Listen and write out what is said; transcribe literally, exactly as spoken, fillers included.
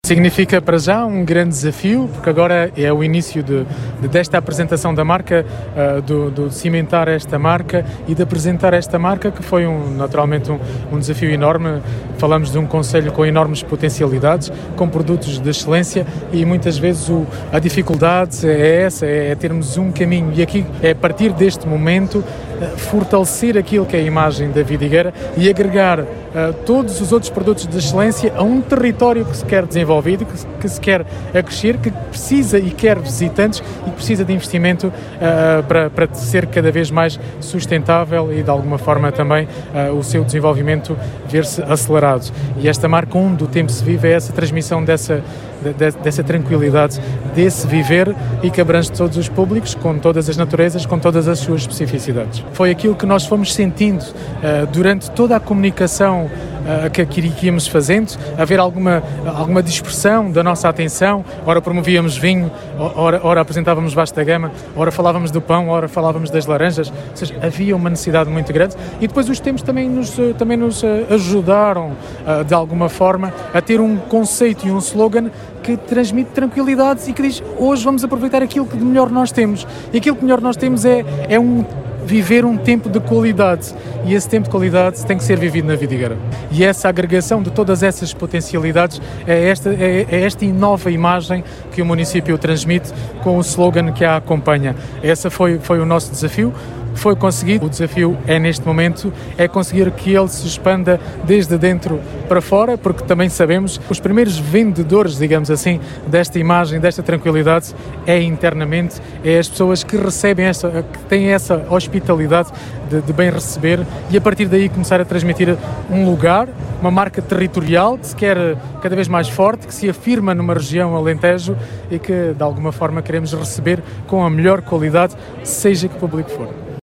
Significa para já um grande desafio, porque agora é o início de, de, desta apresentação da marca, uh, do, do cimentar esta marca e de apresentar esta marca, que foi um, naturalmente um, um desafio enorme. Falamos de um concelho com enormes potencialidades, com produtos de excelência, e muitas vezes o, a dificuldade é essa, é, é termos um caminho, e aqui é a partir deste momento fortalecer aquilo que é a imagem da Vidigueira e agregar uh, todos os outros produtos de excelência a um território que se quer desenvolvido, que, que se quer a crescer, que precisa e quer visitantes e que precisa de investimento uh, para, para ser cada vez mais sustentável e de alguma forma também uh, o seu desenvolvimento ver-se acelerado. E esta marca onde o tempo se vive é essa transmissão dessa, de, dessa tranquilidade, desse viver, e que abrange todos os públicos, com todas as naturezas, com todas as suas especificidades. Foi aquilo que nós fomos sentindo uh, durante toda a comunicação uh, que, que íamos fazendo, haver alguma, alguma dispersão da nossa atenção. Ora promovíamos vinho, ora, ora apresentávamos vasta gama, ora falávamos do pão, ora falávamos das laranjas, ou seja, havia uma necessidade muito grande, e depois os tempos também nos, também nos ajudaram uh, de alguma forma a ter um conceito e um slogan que transmite tranquilidade e que diz: hoje vamos aproveitar aquilo que de melhor nós temos, e aquilo que melhor nós temos é, é um viver um tempo de qualidade, e esse tempo de qualidade tem que ser vivido na Vidigueira. E essa agregação de todas essas potencialidades é esta, é, é esta nova imagem que o município transmite com o slogan que a acompanha. Esse foi, foi o nosso desafio. Foi conseguido. O desafio é, neste momento, é conseguir que ele se expanda desde dentro para fora, porque também sabemos que os primeiros vendedores, digamos assim, desta imagem, desta tranquilidade, é internamente, é as pessoas que recebem essa, que têm essa hospitalidade de, de bem receber, e a partir daí começar a transmitir um lugar, uma marca territorial que se quer cada vez mais forte, que se afirma numa região Alentejo e que, de alguma forma, queremos receber com a melhor qualidade, seja que público for.